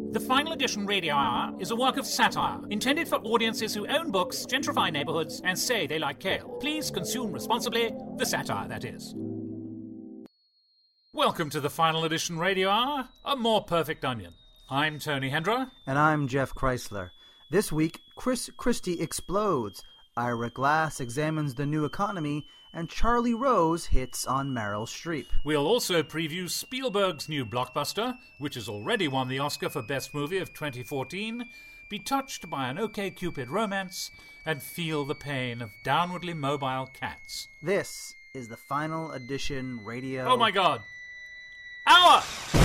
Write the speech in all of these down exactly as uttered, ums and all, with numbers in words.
The Final Edition Radio Hour is a work of satire intended for audiences who own books, gentrify neighbourhoods, and say they like kale. Please consume responsibly, the satire, that is. Welcome to the Final Edition Radio Hour, a more perfect onion. I'm Tony Hendra. And I'm Jeff Chrysler. This week, Chris Christie explodes, Ira Glass examines the new economy, and Charlie Rose hits on Meryl Streep. We'll also preview Spielberg's new blockbuster, which has already won the Oscar for Best Movie of twenty fourteen, be touched by an OkCupid romance, and feel the pain of downwardly mobile cats. This is the Final Edition Radio... Oh my god! Hour!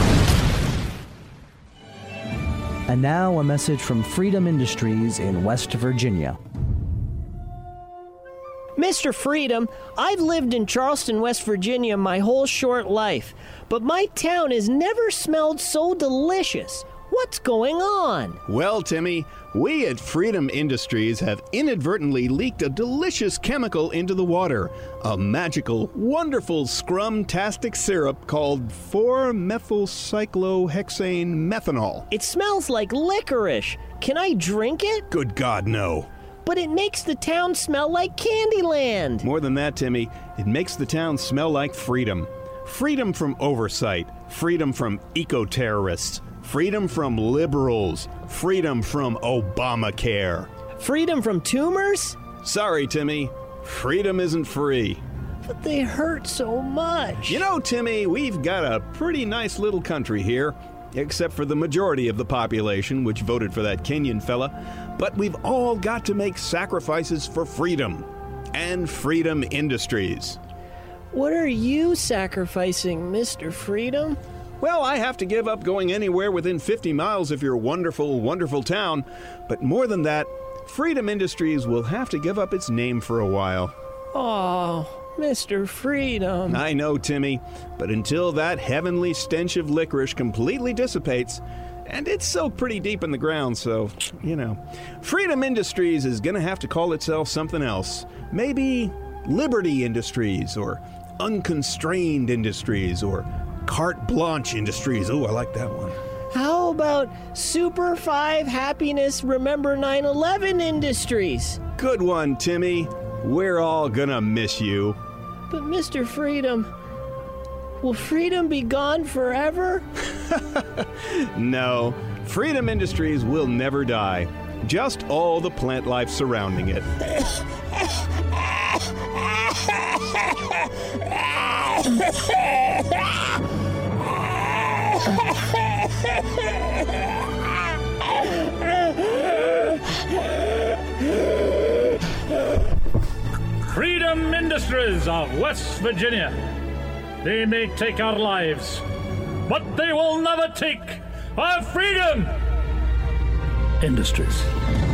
And now a message from Freedom Industries in West Virginia. Mister Freedom, I've lived in Charleston, West Virginia my whole short life, but my town has never smelled so delicious. What's going on? Well, Timmy, we at Freedom Industries have inadvertently leaked a delicious chemical into the water, a magical, wonderful scrum-tastic syrup called four methyl cyclohexane methanol. It smells like licorice. Can I drink it? Good God, no. But it makes the town smell like Candyland. More than that, Timmy, it makes the town smell like freedom. Freedom from oversight, freedom from eco-terrorists, freedom from liberals, freedom from Obamacare. Freedom from tumors? Sorry, Timmy, freedom isn't free. But they hurt so much. You know, Timmy, we've got a pretty nice little country here. Except for the majority of the population, which voted for that Kenyan fella. But we've all got to make sacrifices for freedom. And Freedom Industries. What are you sacrificing, Mister Freedom? Well, I have to give up going anywhere within fifty miles of your wonderful, wonderful town. But more than that, Freedom Industries will have to give up its name for a while. Oh... Mister Freedom. I know, Timmy, but until that heavenly stench of licorice completely dissipates, and it's soaked pretty deep in the ground, so, you know, Freedom Industries is going to have to call itself something else. Maybe Liberty Industries, or Unconstrained Industries, or Carte Blanche Industries. Oh, I like that one. How about Super five Happiness Remember nine eleven Industries? Good one, Timmy. We're all gonna miss you. But Mister Freedom, will freedom be gone forever? No, Freedom Industries will never die. Just all the plant life surrounding it. Freedom Industries of West Virginia. They may take our lives, but they will never take our freedom. Industries.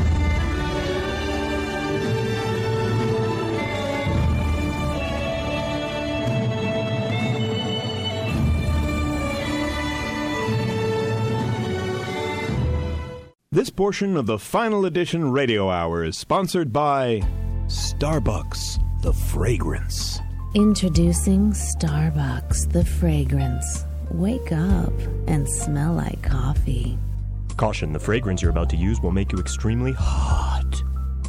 This portion of the Final Edition Radio Hour is sponsored by Starbucks, the fragrance. Introducing Starbucks, the fragrance. Wake up and smell like coffee. Caution, the fragrance you're about to use will make you extremely hot.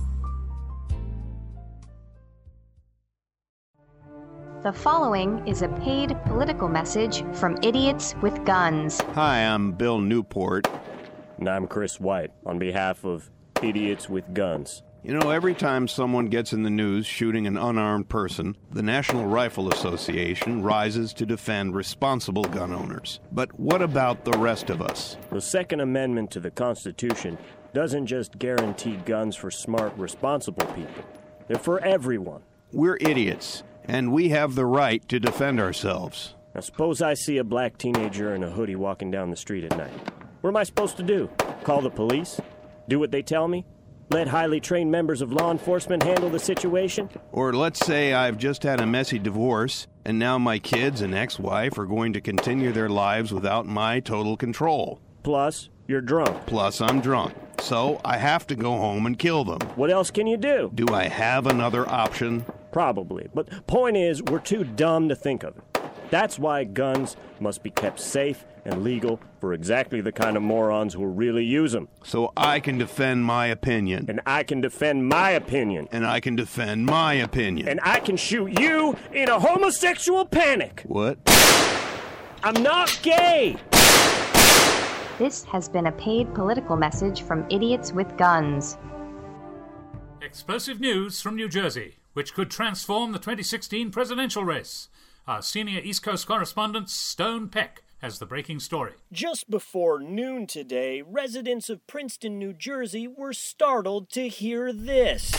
The following is a paid political message from Idiots with Guns. Hi, I'm Bill Newport. And I'm Chris White, on behalf of Idiots with Guns. You know, every time someone gets in the news shooting an unarmed person, the National Rifle Association rises to defend responsible gun owners. But what about the rest of us? The Second Amendment to the Constitution doesn't just guarantee guns for smart, responsible people. They're for everyone. We're idiots, and we have the right to defend ourselves. Now, suppose I see a black teenager in a hoodie walking down the street at night. What am I supposed to do? Call the police? Do what they tell me? Let highly trained members of law enforcement handle the situation? Or let's say I've just had a messy divorce, and now my kids and ex-wife are going to continue their lives without my total control. Plus, you're drunk. Plus, I'm drunk. So I have to go home and kill them. What else can you do? Do I have another option? Probably. But point is, we're too dumb to think of it. That's why guns must be kept safe and legal for exactly the kind of morons who really use them. So I can defend my opinion. And I can defend my opinion. And I can defend my opinion. And I can shoot you in a homosexual panic. What? I'm not gay. This has been a paid political message from Idiots with Guns. Explosive news from New Jersey, which could transform the twenty sixteen presidential race. Our senior East Coast correspondent, Stone Peck, has the breaking story. Just before noon today, residents of Princeton, New Jersey were startled to hear this.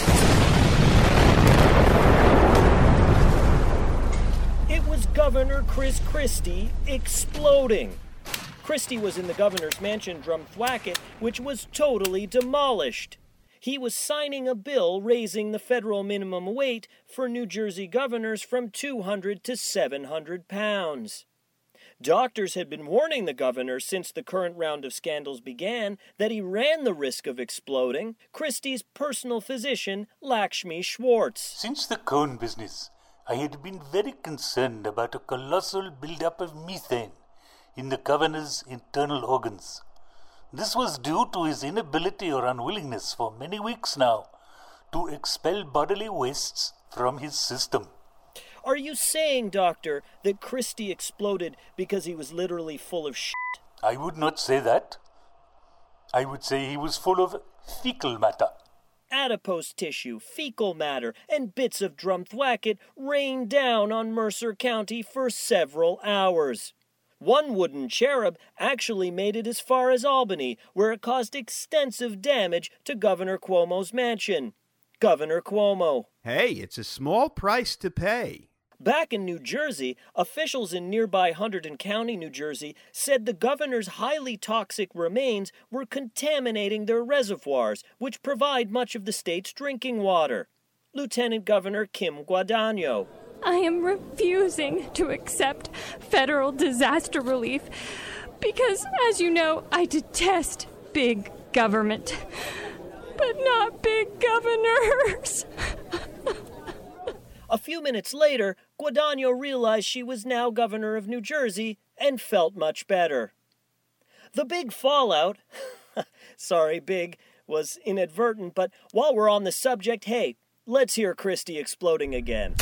It was Governor Chris Christie exploding. Christie was in the governor's mansion, Drumthwacket, which was totally demolished. He was signing a bill raising the federal minimum wage for New Jersey governors from two hundred to seven hundred pounds. Doctors had been warning the governor since the current round of scandals began that he ran the risk of exploding. Christie's personal physician, Lakshmi Schwartz. Since the cone business, I had been very concerned about a colossal buildup of methane in the governor's internal organs. This was due to his inability or unwillingness for many weeks now to expel bodily wastes from his system. Are you saying, Doctor, that Christie exploded because he was literally full of shit? I would not say that. I would say he was full of fecal matter. Adipose tissue, fecal matter, and bits of Drumthwacket rained down on Mercer County for several hours. One wooden cherub actually made it as far as Albany, where it caused extensive damage to Governor Cuomo's mansion. Governor Cuomo. Hey, it's a small price to pay. Back in New Jersey, officials in nearby Hunterdon County, New Jersey, said the governor's highly toxic remains were contaminating their reservoirs, which provide much of the state's drinking water. Lieutenant Governor Kim Guadagno. I am refusing to accept federal disaster relief because, as you know, I detest big government, but not big governors. A few minutes later, Guadagno realized she was now governor of New Jersey and felt much better. The big fallout, sorry, big, was inadvertent, but while we're on the subject, hey, let's hear Christie exploding again.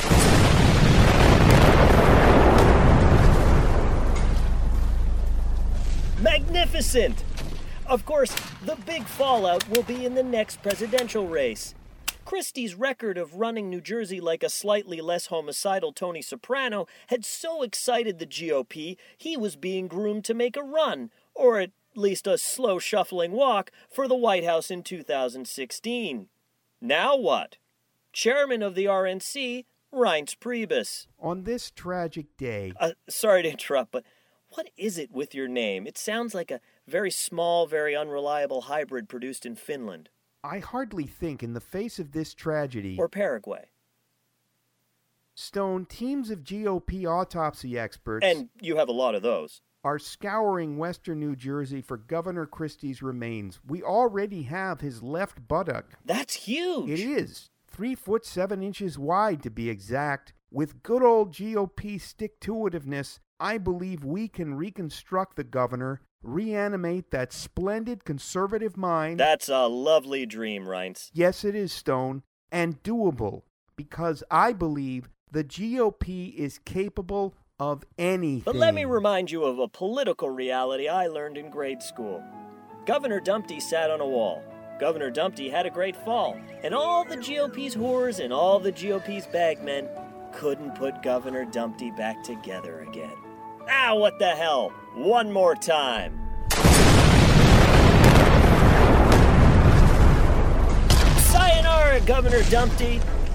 Magnificent! Of course, the big fallout will be in the next presidential race. Christie's record of running New Jersey like a slightly less homicidal Tony Soprano had so excited the G O P, he was being groomed to make a run, or at least a slow shuffling walk, for the White House in two thousand sixteen. Now what? Chairman of the R N C, Reince Priebus. On this tragic day... Uh, sorry to interrupt, but what is it with your name? It sounds like a very small, very unreliable hybrid produced in Finland. I hardly think in the face of this tragedy... Or Paraguay. Stone, teams of G O P autopsy experts... And you have a lot of those. ...are scouring western New Jersey for Governor Christie's remains. We already have his left buttock. That's huge! It is. Three foot seven inches wide, to be exact. With good old G O P stick-to-itiveness, I believe we can reconstruct the governor, reanimate that splendid conservative mind. That's a lovely dream, Reince. Yes, it is, Stone, and doable, because I believe the G O P is capable of anything. But let me remind you of a political reality I learned in grade school. Governor Dumpty sat on a wall. Governor Dumpty had a great fall, and all the G O P's whores and all the G O P's bagmen couldn't put Governor Dumpty back together again. Ah, what the hell? One more time. Sayonara, Governor Dumpty.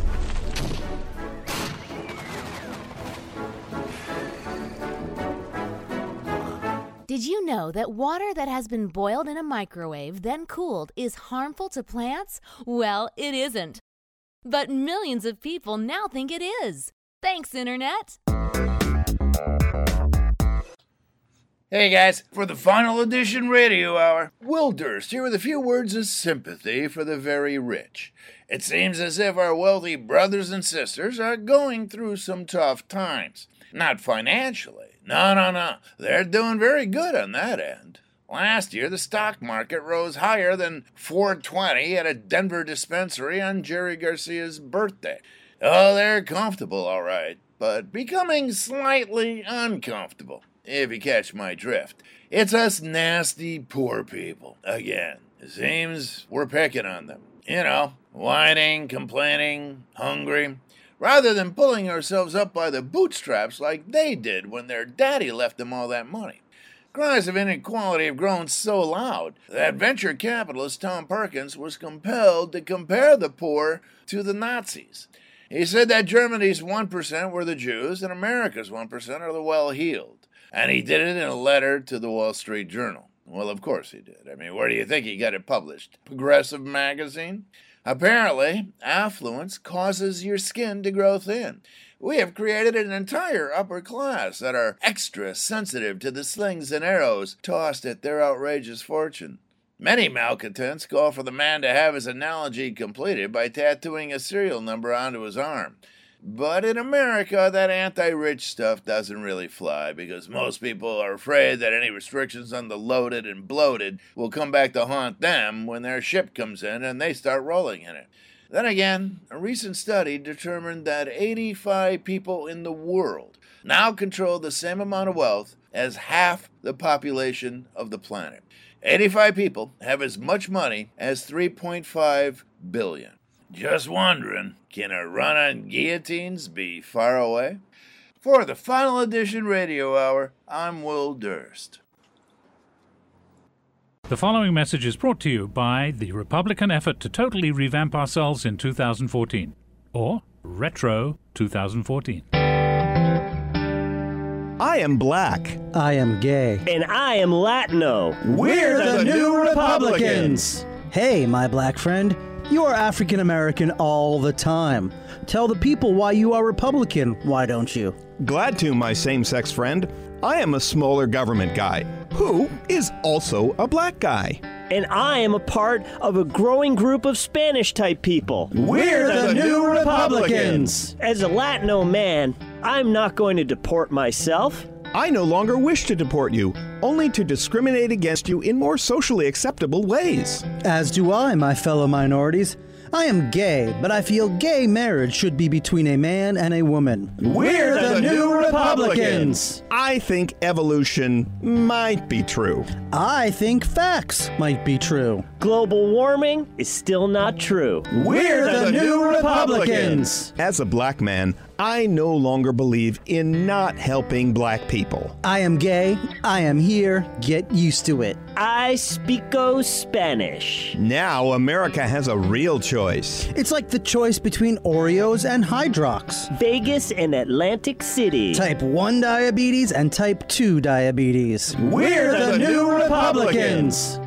Did you know that water that has been boiled in a microwave, then cooled, is harmful to plants? Well, it isn't. But millions of people now think it is. Thanks, Internet. Hey guys, for the final edition radio hour, Will Durst here with a few words of sympathy for the very rich. It seems as if our wealthy brothers and sisters are going through some tough times. Not financially. No, no, no. They're doing very good on that end. Last year, the stock market rose higher than four twenty at a Denver dispensary on Jerry Garcia's birthday. Oh, they're comfortable, all right, but becoming slightly uncomfortable. If you catch my drift. It's us nasty poor people. Again, it seems we're picking on them. You know, whining, complaining, hungry. Rather than pulling ourselves up by the bootstraps like they did when their daddy left them all that money. Cries of inequality have grown so loud that venture capitalist Tom Perkins was compelled to compare the poor to the Nazis. He said that Germany's one percent were the Jews and America's one percent are the well-heeled. And he did it in a letter to the Wall Street Journal. Well, of course he did. I mean, where do you think he got it published? Progressive magazine? Apparently, affluence causes your skin to grow thin. We have created an entire upper class that are extra sensitive to the slings and arrows tossed at their outrageous fortune. Many malcontents call for the man to have his analogy completed by tattooing a serial number onto his arm. But in America, that anti-rich stuff doesn't really fly because most people are afraid that any restrictions on the loaded and bloated will come back to haunt them when their ship comes in and they start rolling in it. Then again, a recent study determined that eighty-five people in the world now control the same amount of wealth as half the population of the planet. eighty-five people have as much money as three point five billion. Just wondering, can a run on guillotines be far away? For the final edition radio hour, I'm Will Durst. The following message is brought to you by the Republican effort to totally revamp ourselves in two thousand fourteen, or Retro twenty fourteen. I am black. I am gay. And I am Latino. We're the New Republicans! Hey, my black friend. You are African American all the time. Tell the people why you are Republican, why don't you? Glad to, my same-sex friend. I am a smaller government guy, who is also a black guy. And I am a part of a growing group of Spanish-type people. We're the New Republicans! As a Latino man, I'm not going to deport myself. I no longer wish to deport you, only to discriminate against you in more socially acceptable ways. As do I, my fellow minorities. I am gay, but I feel gay marriage should be between a man and a woman. We're the New Republicans! I think evolution might be true. I think facts might be true. Global warming is still not true. We're the New Republicans! As a black man, I no longer believe in not helping black people. I am gay. I am here. Get used to it. I speako Spanish. Now America has a real choice. It's like the choice between Oreos and Hydrox. Vegas and Atlantic City. Type one diabetes and type two diabetes. We're the, the New Republicans!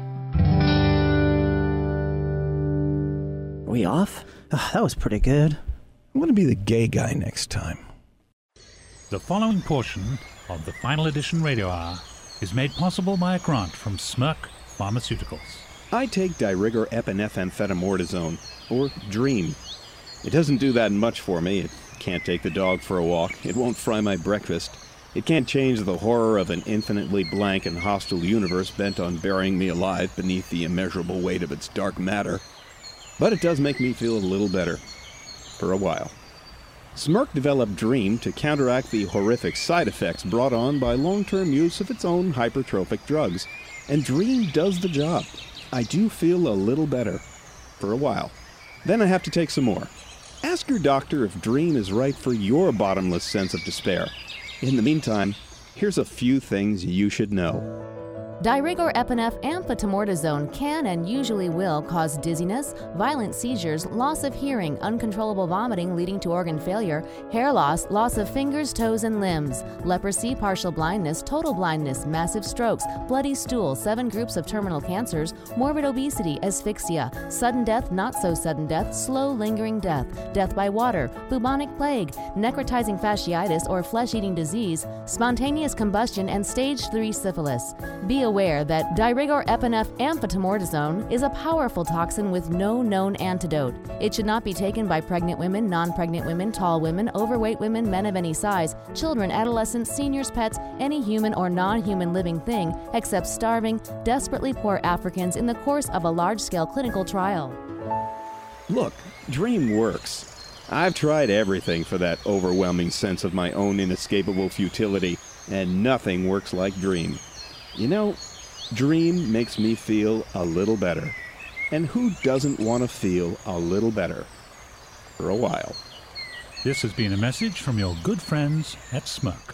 Are we off? Oh, that was pretty good. I'm going to be the gay guy next time. The following portion of the Final Edition Radio Hour is made possible by a grant from Smirk Pharmaceuticals. I take Dirigor epinephrine, or Dream. It doesn't do that much for me. It can't take the dog for a walk. It won't fry my breakfast. It can't change the horror of an infinitely blank and hostile universe bent on burying me alive beneath the immeasurable weight of its dark matter. But it does make me feel a little better. For a while. Smirk developed Dream to counteract the horrific side effects brought on by long-term use of its own hypertrophic drugs. And Dream does the job. I do feel a little better. For a while. Then I have to take some more. Ask your doctor if Dream is right for your bottomless sense of despair. In the meantime, here's a few things you should know. Dirigoropineph amphotemortazone can and usually will cause dizziness, violent seizures, loss of hearing, uncontrollable vomiting leading to organ failure, hair loss, loss of fingers, toes, and limbs, leprosy, partial blindness, total blindness, massive strokes, bloody stool, seven groups of terminal cancers, morbid obesity, asphyxia, sudden death, not so sudden death, slow lingering death, death by water, bubonic plague, necrotizing fasciitis or flesh-eating disease, spontaneous combustion, and stage three syphilis. Be aware that Dirigoropineph amphotemortazone is a powerful toxin with no known antidote. It should not be taken by pregnant women, non-pregnant women, tall women, overweight women, men of any size, children, adolescents, seniors, pets, any human or non-human living thing except starving, desperately poor Africans in the course of a large-scale clinical trial. Look, Dream works. I've tried everything for that overwhelming sense of my own inescapable futility, and nothing works like Dream. You know, Dream makes me feel a little better. And who doesn't want to feel a little better? For a while. This has been a message from your good friends at Smirk.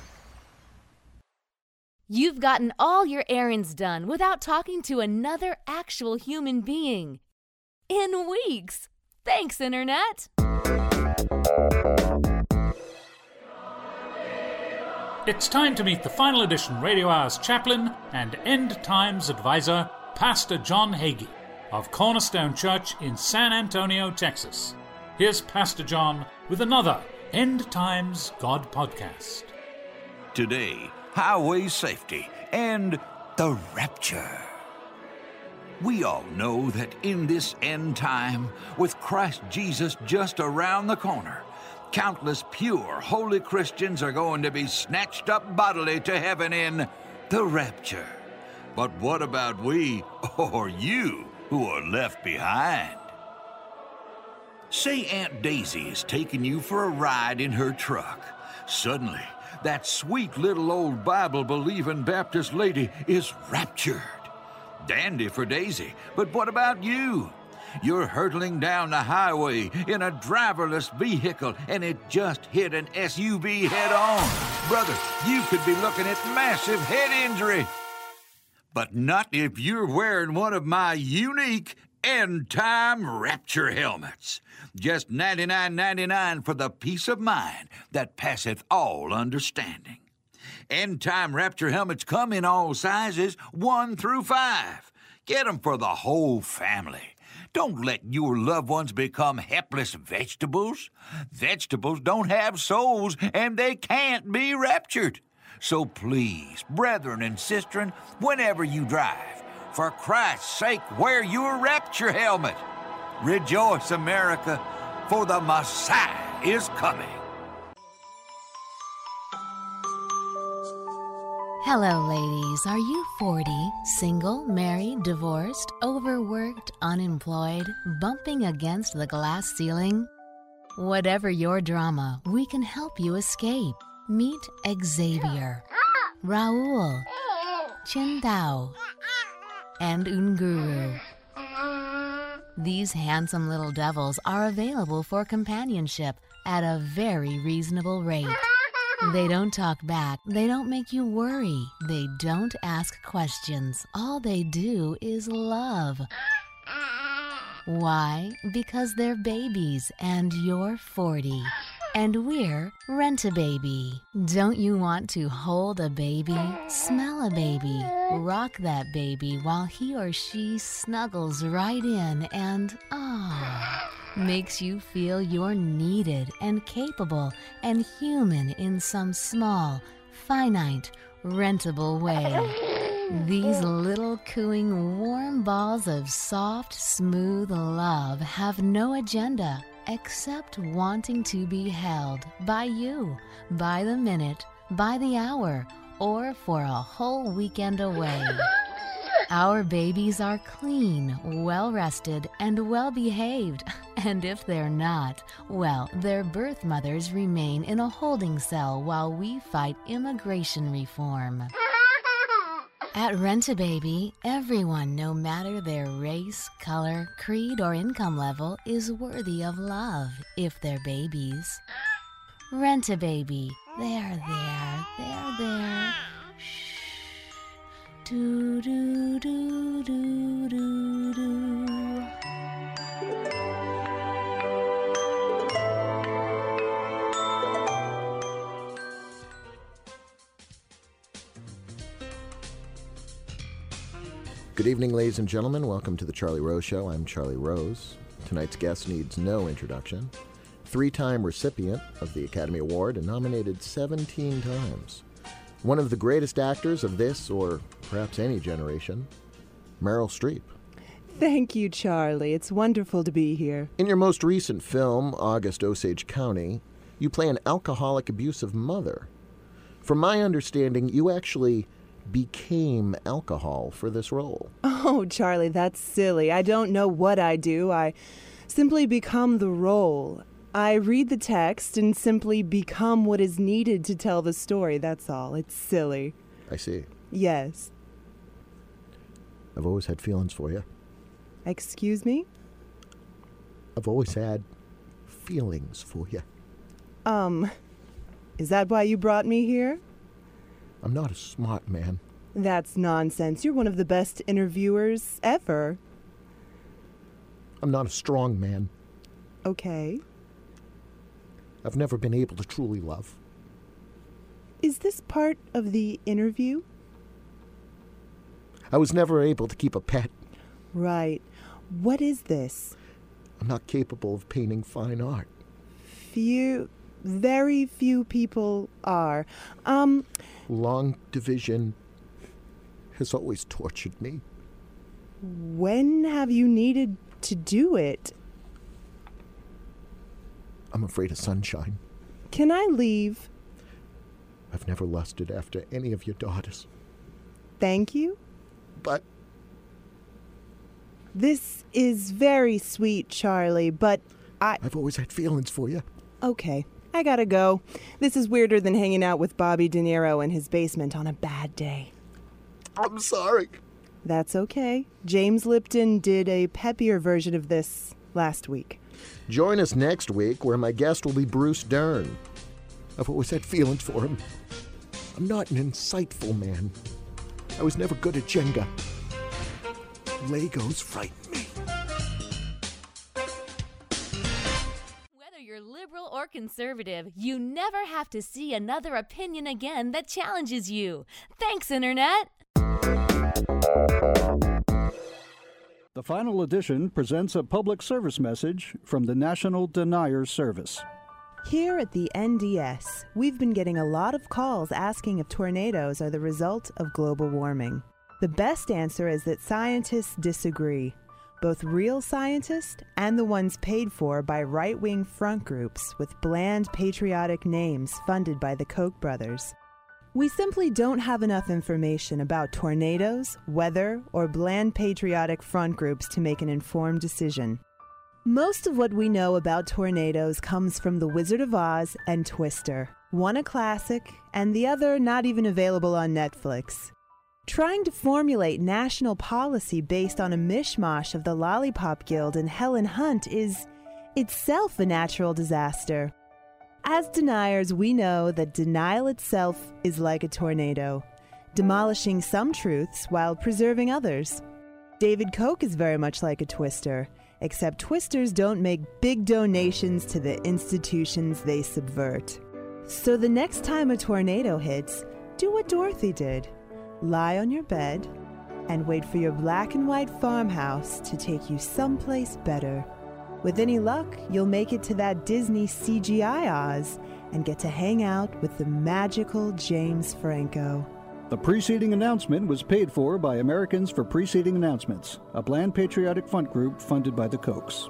You've gotten all your errands done without talking to another actual human being. In weeks. Thanks, Internet. It's time to meet the final edition Radio Hour's chaplain and End Times advisor, Pastor John Hagee of Cornerstone Church in San Antonio, Texas. Here's Pastor John with another End Times God podcast. Today, highway safety and the rapture. We all know that in this end time, with Christ Jesus just around the corner, countless pure, holy Christians are going to be snatched up bodily to heaven in the rapture. But what about we, or you, who are left behind? Say Aunt Daisy is taking you for a ride in her truck. Suddenly, that sweet little old Bible-believing Baptist lady is raptured. Dandy for Daisy, but what about you? You're hurtling down the highway in a driverless vehicle, and it just hit an S U V head-on. Brother, you could be looking at massive head injury. But not if you're wearing one of my unique end-time rapture helmets. Just ninety-nine ninety-nine for the peace of mind that passeth all understanding. End-time rapture helmets come in all sizes, one through five. Get them for the whole family. Don't let your loved ones become helpless vegetables. Vegetables don't have souls, and they can't be raptured. So please, brethren and sistren, whenever you drive, for Christ's sake, wear your rapture helmet. Rejoice, America, for the Messiah is coming. Hello, ladies. Are you forty, single, married, divorced, overworked, unemployed, bumping against the glass ceiling? Whatever your drama, we can help you escape. Meet Xavier, Raul, Qingdao, and Unguru. These handsome little devils are available for companionship at a very reasonable rate. They don't talk back. They don't make you worry. They don't ask questions. All they do is love. Why? Because they're babies and you're forty. And we're Rent-A-Baby. Don't you want to hold a baby, smell a baby, rock that baby while he or she snuggles right in and, ah, makes you feel you're needed and capable and human in some small, finite, rentable way. These little cooing warm balls of soft, smooth love have no agenda except wanting to be held by you, by the minute, by the hour, or for a whole weekend away. Our babies are clean, well-rested, and well-behaved. And if they're not, well, their birth mothers remain in a holding cell while we fight immigration reform. At Rent-A-Baby, everyone, no matter their race, color, creed, or income level, is worthy of love if they're babies. Rent-A-Baby. There, there, there, there. Shh. Do do do do do do. Good evening, ladies and gentlemen. Welcome to the Charlie Rose Show. I'm Charlie Rose. Tonight's guest needs no introduction. Three-time recipient of the Academy Award and nominated seventeen times. One of the greatest actors of this, or perhaps any generation, Meryl Streep. Thank you, Charlie. It's wonderful to be here. In your most recent film, August Osage County, you play an alcoholic, abusive mother. From my understanding, you actually became alcohol for this role. Oh, Charlie, that's silly. I don't know what I do. I simply become the role. I read the text and simply become what is needed to tell the story, that's all. It's silly. I see. Yes. I've always had feelings for you. Excuse me? I've always had feelings for you. Um, is that why you brought me here? I'm not a smart man. That's nonsense. You're one of the best interviewers ever. I'm not a strong man. Okay. I've never been able to truly love. Is this part of the interview? I was never able to keep a pet. Right. What is this? I'm not capable of painting fine art. Few, very few people are. Um... Long division has always tortured me. When have you needed to do it? I'm afraid of sunshine. Can I leave? I've never lusted after any of your daughters. Thank you. But... This is very sweet, Charlie, but I... I've always had feelings for you. Okay, I gotta go. This is weirder than hanging out with Bobby De Niro in his basement on a bad day. I'm sorry. That's okay. James Lipton did a peppier version of this last week. Join us next week, where my guest will be Bruce Dern. I've always had feelings for him. I'm not an insightful man. I was never good at Jenga. Legos frighten me. Whether you're liberal or conservative, you never have to see another opinion again that challenges you. Thanks, Internet! The final edition presents a public service message from the National Deniers Service. Here at the N D S, we've been getting a lot of calls asking if tornadoes are the result of global warming. The best answer is that scientists disagree, both real scientists and the ones paid for by right-wing front groups with bland patriotic names funded by the Koch brothers. We simply don't have enough information about tornadoes, weather, or bland patriotic front groups to make an informed decision. Most of what we know about tornadoes comes from The Wizard of Oz and Twister, one a classic and the other not even available on Netflix. Trying to formulate national policy based on a mishmash of the Lollipop Guild and Helen Hunt is itself a natural disaster. As deniers, we know that denial itself is like a tornado, demolishing some truths while preserving others. David Koch is very much like a twister, except twisters don't make big donations to the institutions they subvert. So the next time a tornado hits, do what Dorothy did. Lie on your bed and wait for your black and white farmhouse to take you someplace better. With any luck, you'll make it to that Disney C G I Oz and get to hang out with the magical James Franco. The preceding announcement was paid for by Americans for Preceding Announcements, a bland patriotic front group funded by the Kochs.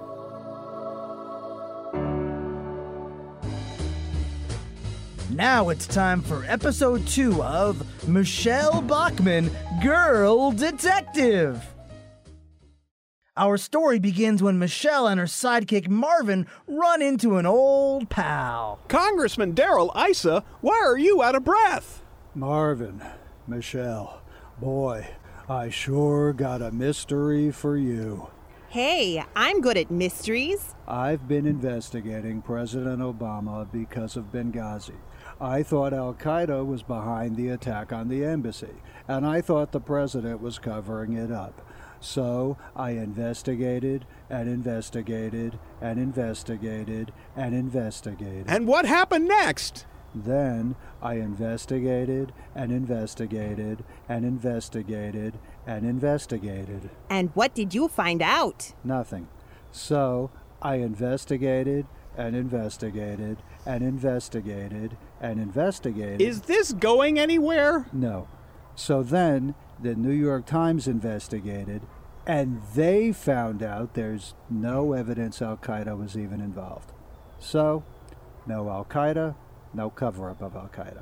Now it's time for episode two of Michelle Bachmann, Girl Detective. Our story begins when Michelle and her sidekick Marvin run into an old pal. Congressman Darrell Issa, why are you out of breath? Marvin, Michelle, boy, I sure got a mystery for you. Hey, I'm good at mysteries. I've been investigating President Obama because of Benghazi. I thought Al-Qaeda was behind the attack on the embassy, and I thought the president was covering it up. So I investigated and investigated and investigated and investigated. And what happened next? Then I investigated and investigated and investigated and investigated. And what did you find out? Nothing. So I investigated and investigated and investigated and investigated. Is this going anywhere? No. So then the New York Times investigated, and they found out there's no evidence Al-Qaeda was even involved. So, no Al-Qaeda, no cover-up of Al-Qaeda.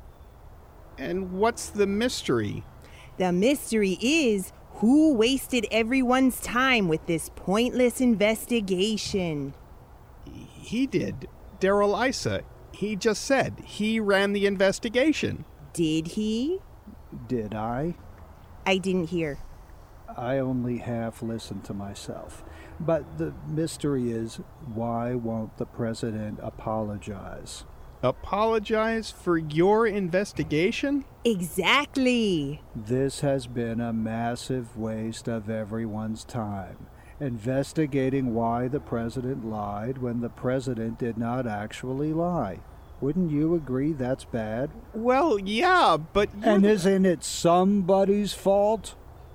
And what's the mystery? The mystery is who wasted everyone's time with this pointless investigation. He did. Darrell Issa. He just said he ran the investigation. Did he? Did I? I didn't hear. I only half listened to myself. But the mystery is, why won't the president apologize? Apologize for your investigation? Exactly. This has been a massive waste of everyone's time. Investigating why the president lied when the president did not actually lie. Wouldn't you agree that's bad? Well, yeah, but you... And isn't it somebody's fault?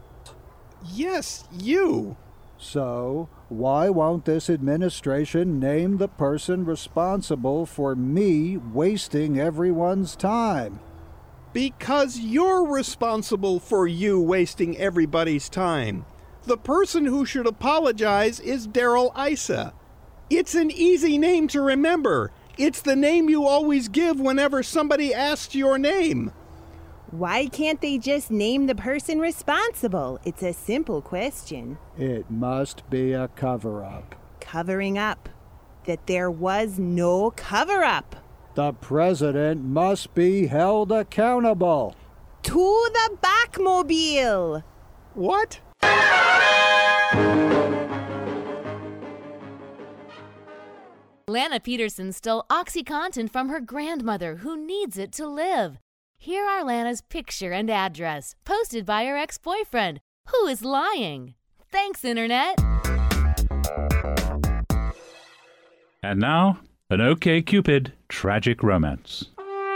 Yes, you. So, why won't this administration name the person responsible for me wasting everyone's time? Because you're responsible for you wasting everybody's time. The person who should apologize is Darrell Issa. It's an easy name to remember. It's the name you always give whenever somebody asks your name. Why can't they just name the person responsible? It's a simple question. It must be a cover-up. Covering up. That there was no cover-up. The president must be held accountable. To the Batmobile. What? Lana Peterson stole OxyContin from her grandmother, who needs it to live. Here are Lana's picture and address, posted by her ex-boyfriend, who is lying. Thanks, Internet. And now, an OkCupid tragic romance.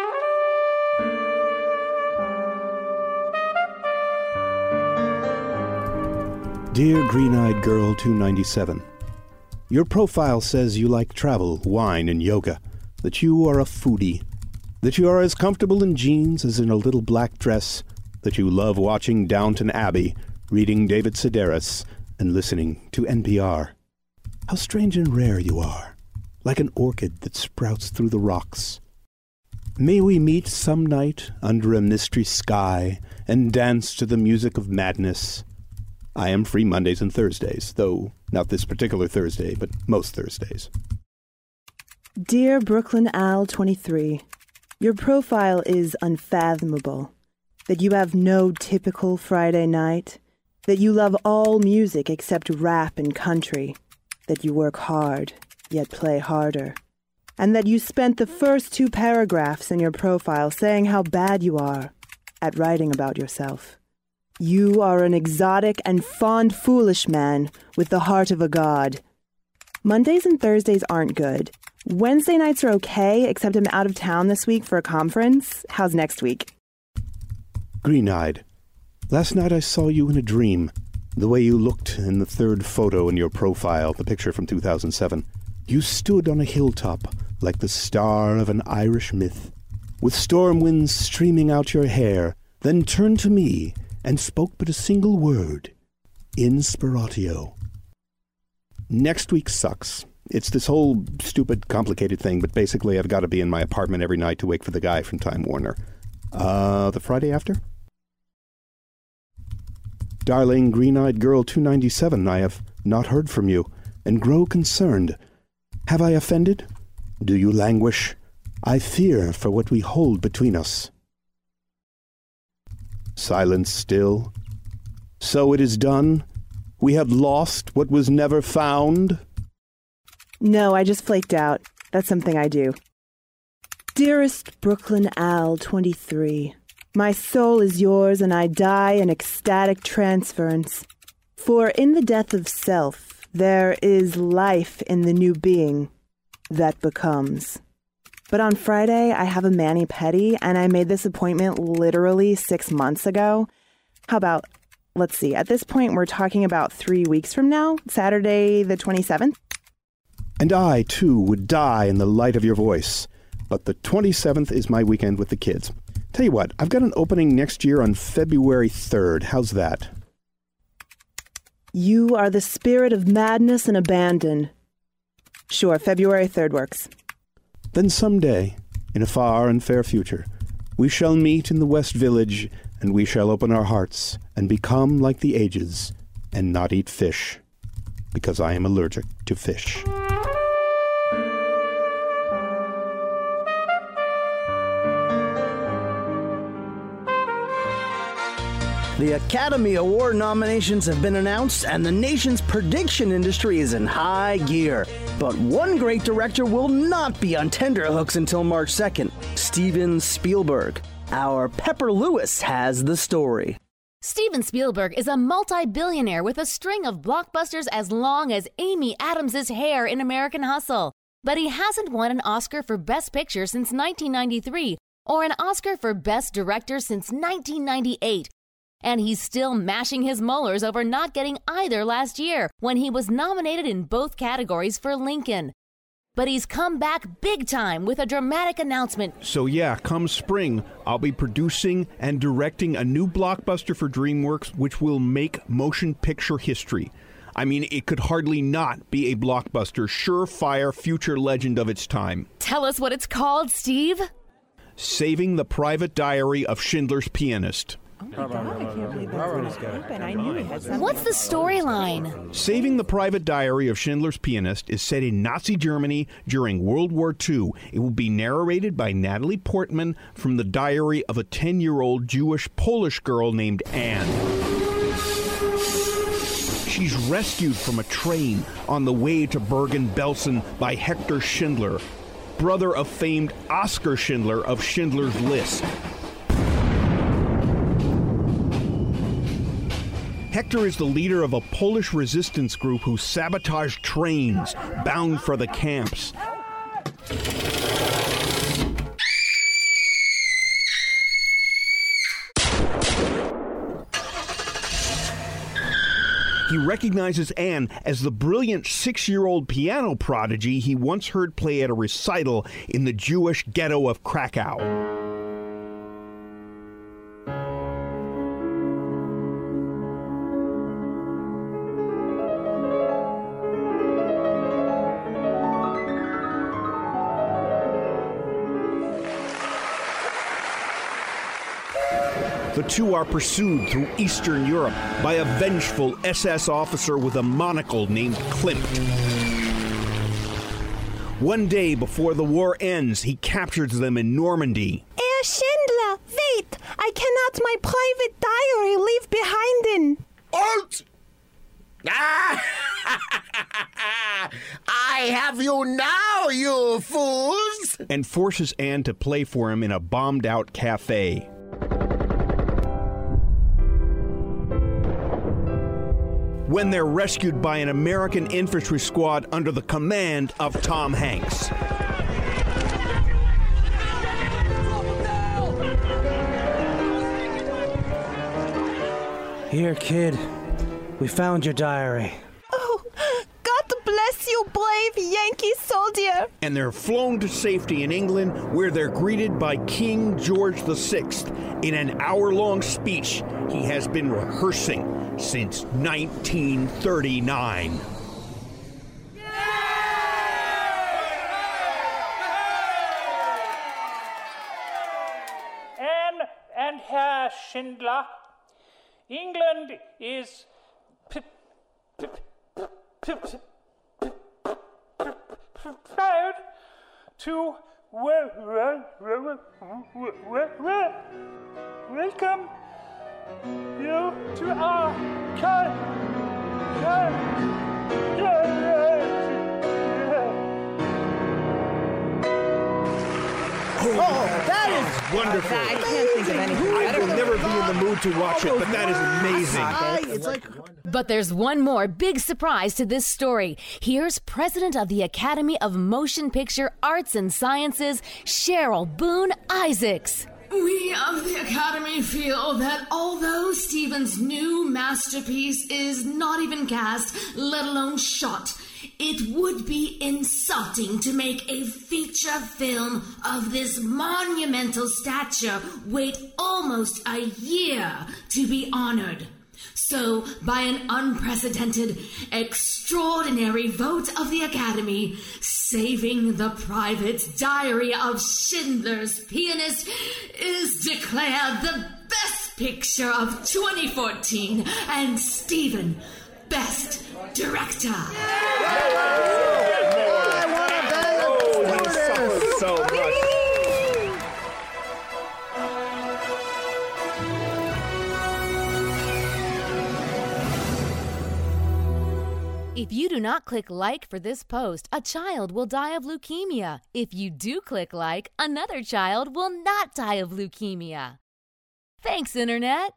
Dear Green-Eyed Girl two ninety-seven, your profile says you like travel, wine, and yoga, that you are a foodie, that you are as comfortable in jeans as in a little black dress, that you love watching Downton Abbey, reading David Sedaris, and listening to N P R. How strange and rare you are, like an orchid that sprouts through the rocks. May we meet some night under a mystery sky and dance to the music of madness. I am free Mondays and Thursdays, though not this particular Thursday, but most Thursdays. Dear Brooklyn Al twenty-three, your profile is unfathomable. That you have no typical Friday night. That you love all music except rap and country. That you work hard, yet play harder. And that you spent the first two paragraphs in your profile saying how bad you are at writing about yourself. You are an exotic and fond foolish man with the heart of a god. Mondays and Thursdays aren't good. Wednesday nights are okay, except I'm out of town this week for a conference. How's next week? Green-eyed. Last night I saw you in a dream. The way you looked in the third photo in your profile, the picture from two thousand seven. You stood on a hilltop like the star of an Irish myth, with storm winds streaming out your hair, then turned to me and spoke but a single word. Inspiratio. Next week sucks. It's this whole stupid, complicated thing, but basically I've got to be in my apartment every night to wait for the guy from Time Warner. Uh, the Friday after? Darling Green-Eyed Girl two ninety-seven, I have not heard from you, and grow concerned. Have I offended? Do you languish? I fear for what we hold between us. Silence still. So it is done? We have lost what was never found? No, I just flaked out. That's something I do. Dearest Brooklyn Al twenty-three, My soul is yours, and I die in ecstatic transference. For in the death of self, there is life in the new being that becomes. But on Friday, I have a mani-pedi, and I made this appointment literally six months ago. How about, let's see, at this point, we're talking about three weeks from now, Saturday the twenty-seventh. And I, too, would die in the light of your voice. But the twenty-seventh is my weekend with the kids. Tell you what, I've got an opening next year on February third. How's that? You are the spirit of madness and abandon. Sure, February third works. Then someday, in a far and fair future, we shall meet in the West Village, and we shall open our hearts and become like the ages and not eat fish, because I am allergic to fish. The Academy Award nominations have been announced, and the nation's prediction industry is in high gear. But one great director will not be on tenterhooks until March second, Steven Spielberg. Our Pepper Lewis has the story. Steven Spielberg is a multi-billionaire with a string of blockbusters as long as Amy Adams' hair in American Hustle. But he hasn't won an Oscar for Best Picture since nineteen ninety-three or an Oscar for Best Director since nineteen ninety-eight. And he's still mashing his molars over not getting either last year when he was nominated in both categories for Lincoln. But he's come back big time with a dramatic announcement. So yeah, come spring, I'll be producing and directing a new blockbuster for DreamWorks which will make motion picture history. I mean, it could hardly not be a blockbuster, surefire future legend of its time. Tell us what it's called, Steve. Saving the Private Diary of Schindler's Pianist. What's the storyline? Saving the Private Diary of Schindler's Pianist is set in Nazi Germany during World War Two. It will be narrated by Natalie Portman from the diary of a ten-year-old Jewish-Polish girl named Anne. She's rescued from a train on the way to Bergen-Belsen by Hector Schindler, brother of famed Oskar Schindler of Schindler's List. Hector is the leader of a Polish resistance group who sabotage trains bound for the camps. He recognizes Anne as the brilliant six-year-old piano prodigy he once heard play at a recital in the Jewish ghetto of Krakow. The two are pursued through Eastern Europe by a vengeful S S officer with a monocle named Klimt. One day before the war ends, he captures them in Normandy. Herr Schindler, wait! I cannot my private diary leave behind in. Halt! I have you now, you fools! And forces Anne to play for him in a bombed-out cafe. When they're rescued by an American infantry squad under the command of Tom Hanks. Here, kid. We found your diary. Oh, God bless you, brave Yankee soldier. And they're flown to safety in England, where they're greeted by King George the Sixth in an hour-long speech he has been rehearsing since nineteen thirty-nine. Anne and Herr Schindler, England is p- p- p- p- p- proud to wel- wel- wel- wel- wel- welcome you to our country. Oh, that is Wonderful. I can't think of anything I better. will never be in the mood to watch it, but that is amazing. I, it's like... But there's one more big surprise to this story. Here's President of the Academy of Motion Picture Arts and Sciences, Cheryl Boone Isaacs. We of the Academy feel that although Steven's new masterpiece is not even cast, let alone shot, it would be insulting to make a feature film of this monumental stature wait almost a year to be honored. So, by an unprecedented, extraordinary vote of the Academy, Saving the Private Diary of Schindler's Pianist is declared the best picture of twenty fourteen, and Steven, best director. I want to bang Oh, he suffers so much. If you do not click like for this post, a child will die of leukemia. If you do click like, another child will not die of leukemia. Thanks, Internet.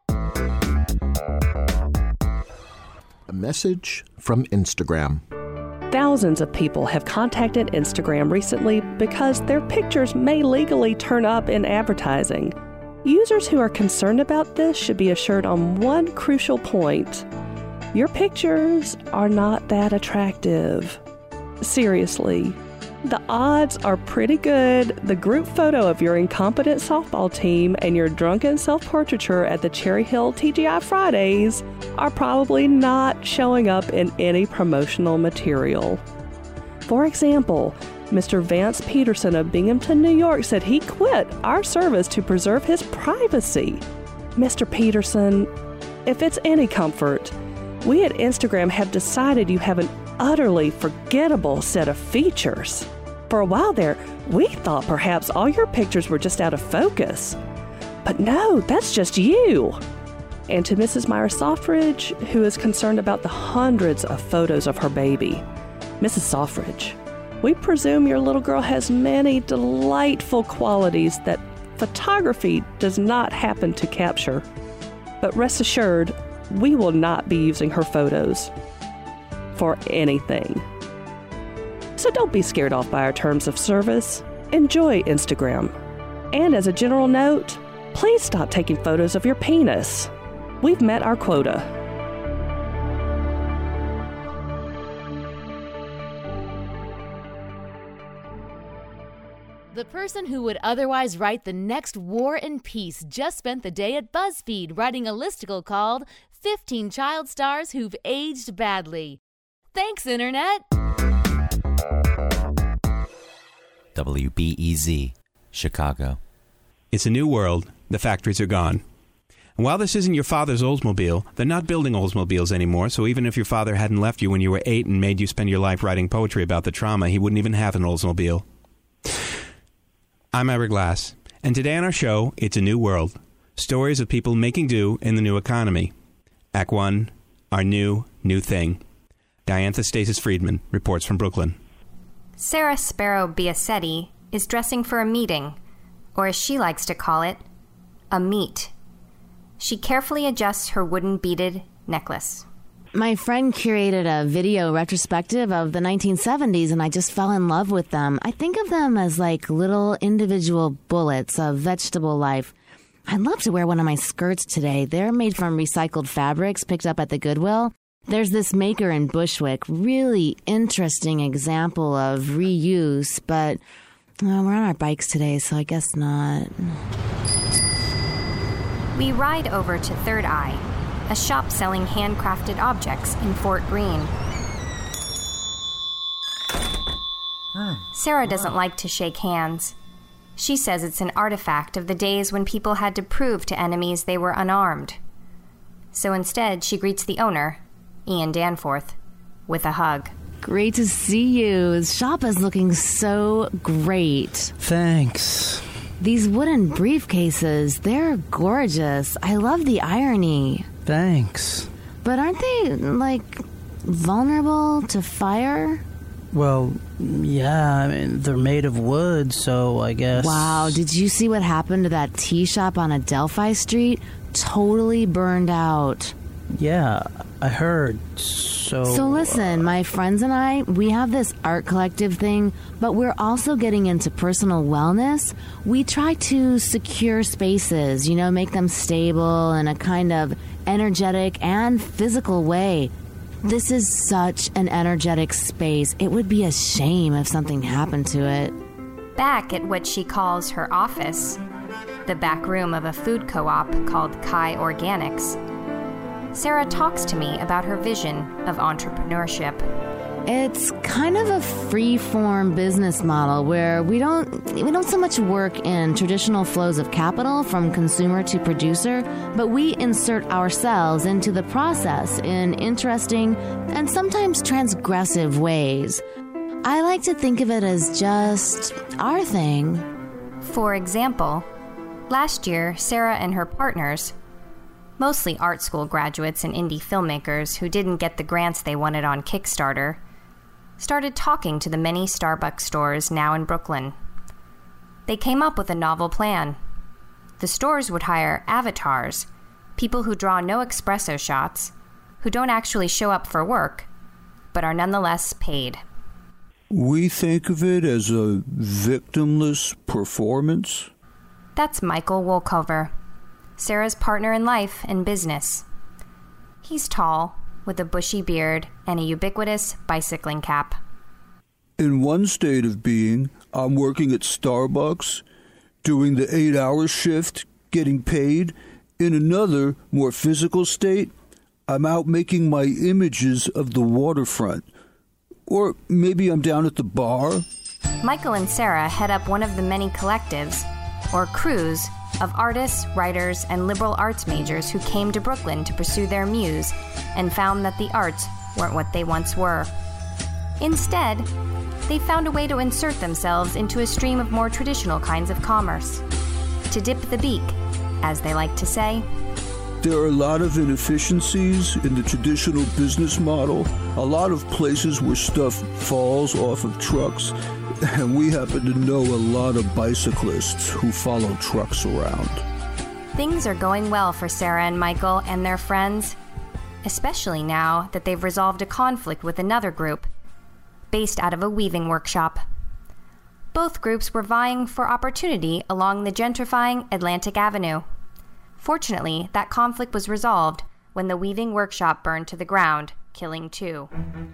A message from Instagram. Thousands of people have contacted Instagram recently because their pictures may legally turn up in advertising. Users who are concerned about this should be assured on one crucial point. Your pictures are not that attractive. Seriously, the odds are pretty good the group photo of your incompetent softball team and your drunken self-portraiture at the Cherry Hill T G I Fridays are probably not showing up in any promotional material. For example, Mister Vance Peterson of Binghamton, New York said he quit our service to preserve his privacy. Mister Peterson, if it's any comfort, we at Instagram have decided you have an utterly forgettable set of features. For a while there, we thought perhaps all your pictures were just out of focus. But no, that's just you. And to Missus Myra Softridge, who is concerned about the hundreds of photos of her baby. Missus Softridge, we presume your little girl has many delightful qualities that photography does not happen to capture. But rest assured, we will not be using her photos for anything. So don't be scared off by our terms of service. Enjoy Instagram. And as a general note, please stop taking photos of your penis. We've met our quota. The person who would otherwise write the next War and Peace just spent the day at BuzzFeed writing a listicle called fifteen Child Stars Who've Aged Badly. Thanks, Internet! W B E Z, Chicago. It's a new world. The factories are gone. And while this isn't your father's Oldsmobile, they're not building Oldsmobiles anymore, so even if your father hadn't left you when you were eight and made you spend your life writing poetry about the trauma, he wouldn't even have an Oldsmobile. I'm Ira Glass, and today on our show, It's a New World. Stories of people making do in the new economy. Act one, our new, new thing. Diantha Stasis Friedman reports from Brooklyn. Sarah Sparrow Biasetti is dressing for a meeting, or as she likes to call it, a meet. She carefully adjusts her wooden beaded necklace. My friend curated a video retrospective of the nineteen seventies, and I just fell in love with them. I think of them as like little individual bullets of vegetable life. I'd love to wear one of my skirts today. They're made from recycled fabrics picked up at the Goodwill. There's this maker in Bushwick, really interesting example of reuse, but well, we're on our bikes today, so I guess not. We ride over to Third Eye, a shop selling handcrafted objects in Fort Greene. Sarah doesn't like to shake hands. She says it's an artifact of the days when people had to prove to enemies they were unarmed. So instead, she greets the owner, Ian Danforth, with a hug. Great to see you. The shop is looking so great. Thanks. These wooden briefcases, they're gorgeous. I love the irony. Thanks. But aren't they, like, vulnerable to fire? Well, yeah, I mean, they're made of wood, so I guess... Wow, did you see what happened to that tea shop on Adelphi Street? Totally burned out. Yeah, I heard, so... So listen, my friends and I, we have this art collective thing, but we're also getting into personal wellness. We try to secure spaces, you know, make them stable in a kind of energetic and physical way. This is such an energetic space. It would be a shame if something happened to it. Back at what she calls her office, the back room of a food co-op called Kai Organics, Sarah talks to me about her vision of entrepreneurship. It's kind of a free-form business model where we don't we don't so much work in traditional flows of capital from consumer to producer, but we insert ourselves into the process in interesting and sometimes transgressive ways. I like to think of it as just our thing. For example, last year, Sarah and her partners, mostly art school graduates and indie filmmakers who didn't get the grants they wanted on Kickstarter, started talking to the many Starbucks stores now in Brooklyn. They came up with a novel plan. The stores would hire avatars, people who draw no espresso shots, who don't actually show up for work, but are nonetheless paid. We think of it as a victimless performance. That's Michael Wolkover, Sarah's partner in life and business. He's tall, with a bushy beard and a ubiquitous bicycling cap. In one state of being, I'm working at Starbucks, doing the eight-hour shift, getting paid. In another, more physical state, I'm out making my images of the waterfront. Or maybe I'm down at the bar. Michael and Sarah head up one of the many collectives, or crews, of artists, writers, and liberal arts majors who came to Brooklyn to pursue their muse and found that the arts weren't what they once were. Instead, they found a way to insert themselves into a stream of more traditional kinds of commerce. To dip the beak, as they like to say. There are a lot of inefficiencies in the traditional business model, a lot of places where stuff falls off of trucks, and we happen to know a lot of bicyclists who follow trucks around. Things are going well for Sarah and Michael and their friends, especially now that they've resolved a conflict with another group, based out of a weaving workshop. Both groups were vying for opportunity along the gentrifying Atlantic Avenue. Fortunately, that conflict was resolved when the weaving workshop burned to the ground, killing two.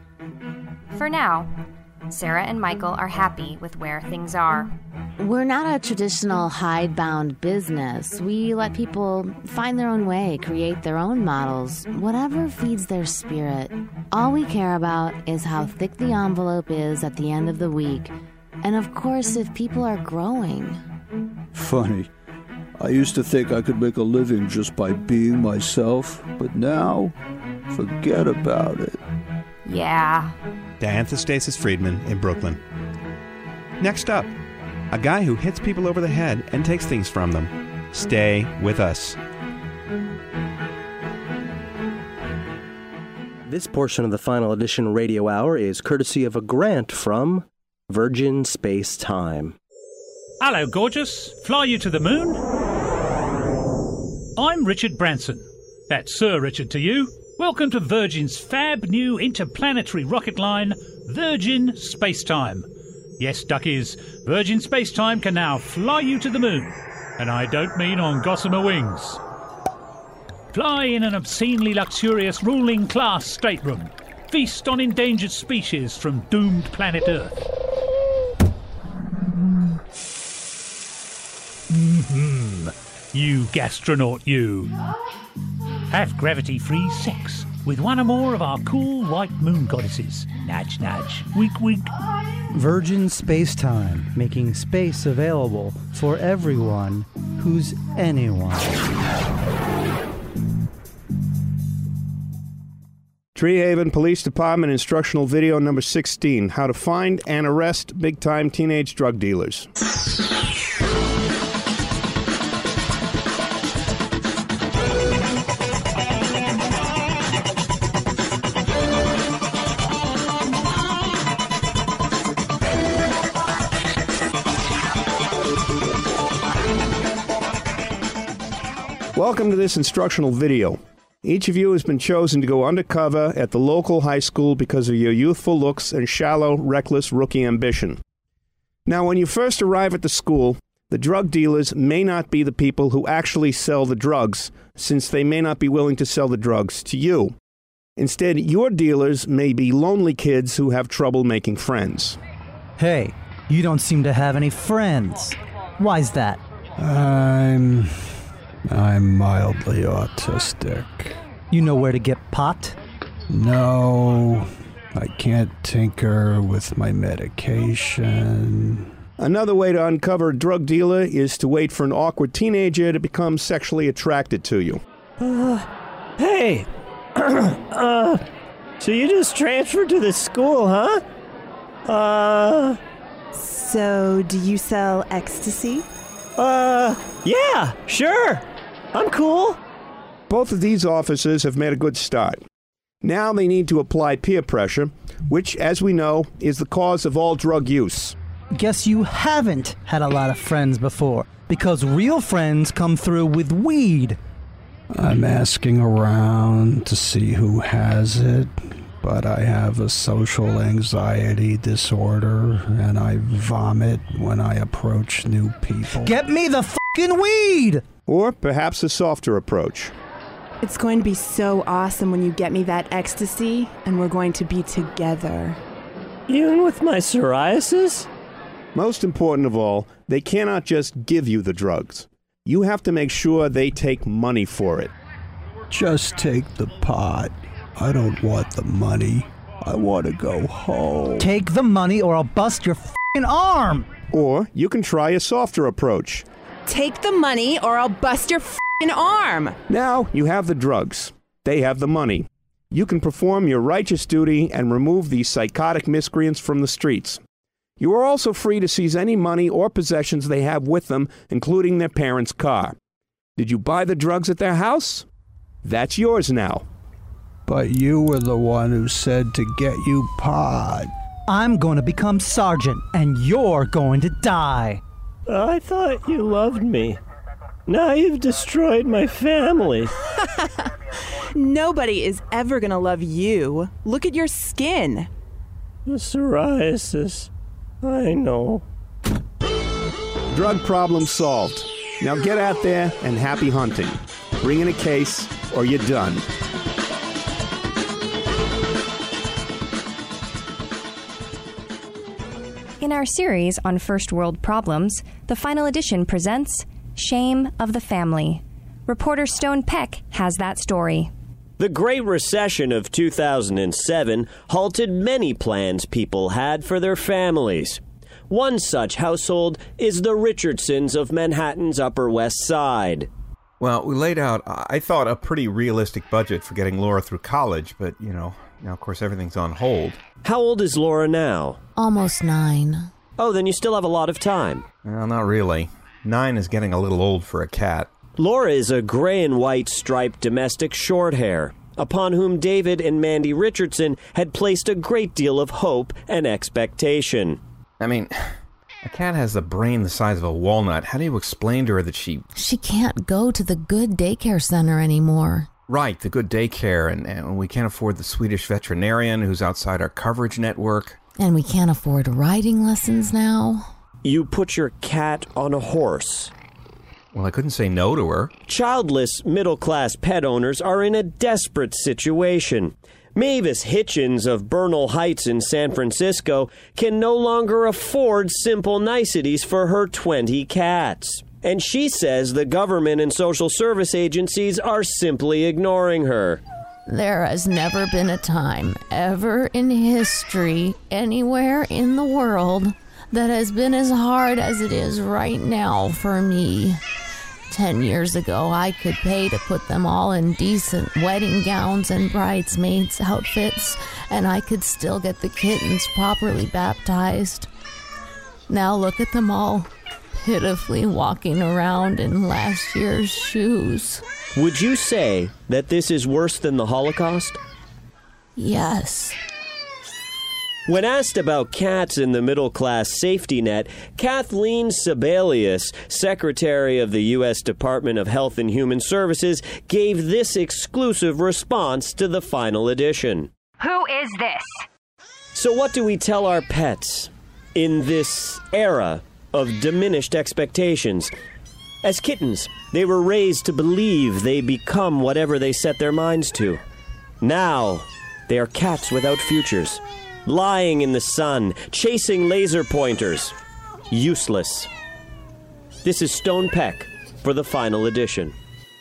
For now, Sarah and Michael are happy with where things are. We're not a traditional hidebound business. We let people find their own way, create their own models, whatever feeds their spirit. All we care about is how thick the envelope is at the end of the week, and of course if people are growing. Funny. I used to think I could make a living just by being myself, but now, forget about it. Yeah. Diantha Stasis Friedman in Brooklyn. Next up, a guy who hits people over the head and takes things from them. Stay with us. This portion of the Final Edition Radio Hour is courtesy of a grant from Virgin Space Time. Hello, gorgeous. Fly you to the moon? I'm Richard Branson. That's Sir Richard to you. Welcome to Virgin's fab new interplanetary rocket line, Virgin Spacetime. Yes, duckies, Virgin Spacetime can now fly you to the moon. And I don't mean on gossamer wings. Fly in an obscenely luxurious ruling class stateroom. Feast on endangered species from doomed planet Earth. Mm-hmm. You gastronaut, you. Have gravity-free sex with one or more of our cool white moon goddesses. Nudge, nudge. Wink, wink. Virgin Spacetime, making space available for everyone who's anyone. Tree Haven Police Department instructional video number sixteen, how to find and arrest big-time teenage drug dealers. Welcome to this instructional video. Each of you has been chosen to go undercover at the local high school because of your youthful looks and shallow, reckless rookie ambition. Now, when you first arrive at the school, the drug dealers may not be the people who actually sell the drugs, since they may not be willing to sell the drugs to you. Instead, your dealers may be lonely kids who have trouble making friends. Hey, you don't seem to have any friends. Why's that? I'm... I'm mildly autistic. You know where to get pot? No, I can't tinker with my medication. Another way to uncover a drug dealer is to wait for an awkward teenager to become sexually attracted to you. Uh, hey! uh, so you just transferred to this school, huh? Uh... So, do you sell ecstasy? Uh, yeah, sure. I'm cool. Both of these officers have made a good start. Now they need to apply peer pressure, which, as we know, is the cause of all drug use. Guess you haven't had a lot of friends before, because real friends come through with weed. I'm asking around to see who has it, but I have a social anxiety disorder, and I vomit when I approach new people. Get me the fucking weed! Or perhaps a softer approach. It's going to be so awesome when you get me that ecstasy, and we're going to be together. Even with my psoriasis? Most important of all, they cannot just give you the drugs. You have to make sure they take money for it. Just take the pot. I don't want the money. I want to go home. Take the money or I'll bust your f***ing arm! Or you can try a softer approach. Take the money or I'll bust your f***ing arm! Now you have the drugs. They have the money. You can perform your righteous duty and remove these psychotic miscreants from the streets. You are also free to seize any money or possessions they have with them, including their parents' car. Did you buy the drugs at their house? That's yours now. But you were the one who said to get you pot. I'm going to become sergeant, and you're going to die. I thought you loved me. Now you've destroyed my family. Nobody is ever going to love you. Look at your skin. The psoriasis. I know. Drug problem solved. Now get out there and happy hunting. Bring in a case or you're done. In our series on first world problems, the final edition presents Shame of the Family. Reporter Stone Peck has that story. The Great Recession of two thousand seven halted many plans people had for their families. One such household is the Richardsons of Manhattan's Upper West Side. Well, we laid out, I thought, a pretty realistic budget for getting Laura through college, but, you know, now, of course, everything's on hold. How old is Laura now? Almost nine. Oh, then you still have a lot of time. Well, not really. Nine is getting a little old for a cat. Laura is a gray and white striped domestic shorthair, upon whom David and Mandy Richardson had placed a great deal of hope and expectation. I mean, a cat has a brain the size of a walnut. How do you explain to her that she... She can't go to the good daycare center anymore. Right, the good daycare, and, and we can't afford the Swedish veterinarian who's outside our coverage network. And we can't afford riding lessons now. You put your cat on a horse. Well, I couldn't say no to her. Childless, middle-class pet owners are in a desperate situation. Mavis Hitchens of Bernal Heights in San Francisco can no longer afford simple niceties for her twenty cats. And she says the government and social service agencies are simply ignoring her. There has never been a time, ever in history, anywhere in the world, that has been as hard as it is right now for me. Ten years ago, I could pay to put them all in decent wedding gowns and bridesmaids' outfits, and I could still get the kittens properly baptized. Now look at them all, pitifully walking around in last year's shoes. Would you say that this is worse than the Holocaust? Yes. When asked about cats in the middle-class safety net, Kathleen Sebelius, Secretary of the U S Department of Health and Human Services, gave this exclusive response to the final edition. Who is this? So what do we tell our pets in this era of diminished expectations? As kittens, they were raised to believe they become whatever they set their minds to. Now, they are cats without futures, lying in the sun, chasing laser pointers. Useless. This is Stone Peck for the final edition.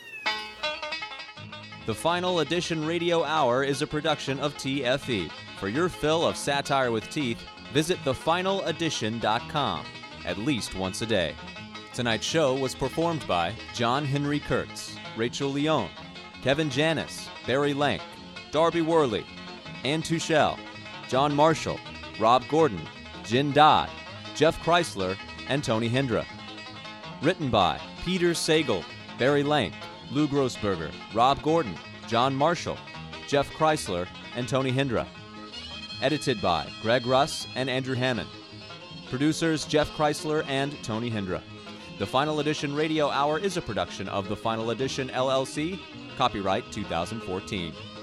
The Final Edition Radio Hour is a production of T F E. For your fill of satire with teeth, visit the final edition dot com at least once a day. Tonight's show was performed by John Henry Kurtz, Rachel Leone, Kevin Janis, Barry Lank, Darby Worley, Ann Tuchel, John Marshall, Rob Gordon, Jen Dodd, Jeff Chrysler, and Tony Hendra. Written by Peter Sagal, Barry Lank, Lou Grossberger, Rob Gordon, John Marshall, Jeff Chrysler, and Tony Hendra. Edited by Greg Russ and Andrew Hammond. Producers Jeff Chrysler and Tony Hendra. The Final Edition Radio Hour is a production of The Final Edition, L L C. Copyright two thousand fourteen.